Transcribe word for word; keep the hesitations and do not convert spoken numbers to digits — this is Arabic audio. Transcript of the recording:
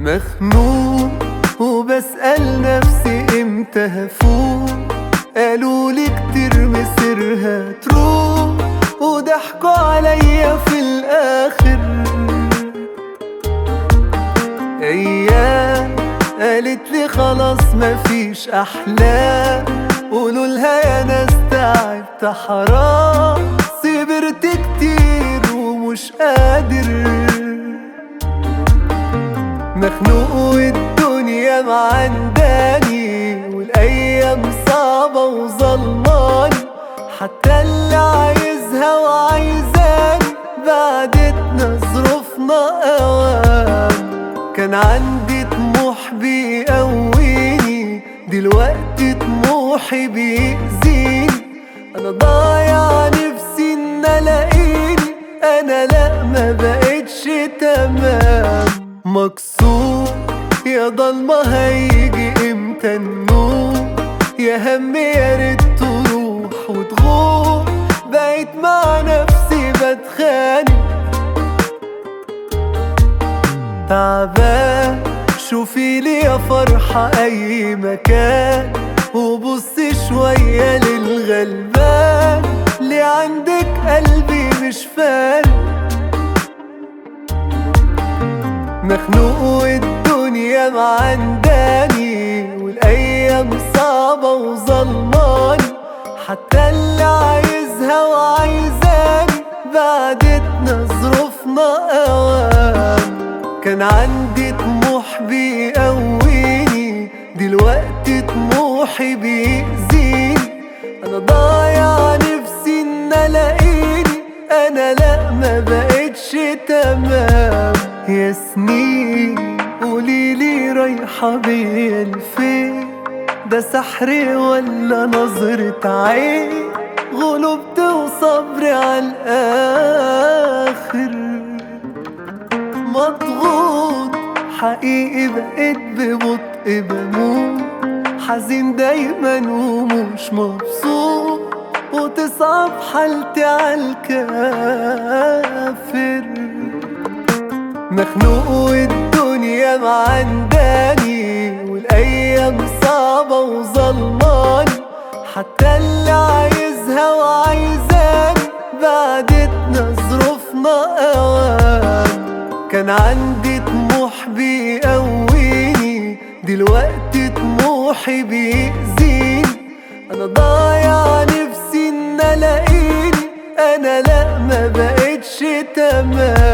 مخنوق وبسأل نفسي امتى هفوق. قالولي كتير مصيرها تروح وضحكوا عليا في الآخر. ايام قالتلي خلاص مفيش احلام، قولولها يا ناس تعبت حرام، صبرت كتير ومش قادر. مخنوق والدنيا معنداني، والايام صعبة وظلماني، حتى اللي عايزها وعايزاني بعدتنا ظروفنا اوام. كان عندي طموح بيقويني، دلوقتي طموحي بيأذيني. انا ضايع نفسي ان الاقيني، انا لا ما بقتش تمام. مكسور يا ضلمة هيجي امتى النور، يا هم يا ريت تروح وتغور. بقيت مع نفسي بتخانق، تعبان شوفيلي يا فرحة اي مكان، وبصي شوية للغلبان اللي عندك قلبي مش فارق. مخنوق والدنيا معنداني، والايام صعبة وظلماني، حتى اللي عايزها وعايزاني بعدتنا ظروفنا اوام. كان عندي طموح بيقويني، دلوقتي طموحي بيأذيني. انا ضايع نفسي ان الاقيني، انا لا ما بقتش تمام. يا سنين قوليلي رايحة بيا لفين، ده سحر ولا نظرة عين، غلبت وصبري عالآخر. مضغوط حقيقي بقيت ببطء بموت، حزين دايما ومش مبسوط، وتصعب حالتي عالكافر. مخنوق والدنيا معنداني، والايام صعبة وظلماني، حتى اللي عايزها وعايزاني بعدتنا ظروفنا اوام. كان عندي طموح بيقويني، دلوقتي طموحي بيأذيني. انا ضايع نفسي ان الاقيني، انا لا ما بقتش تمام.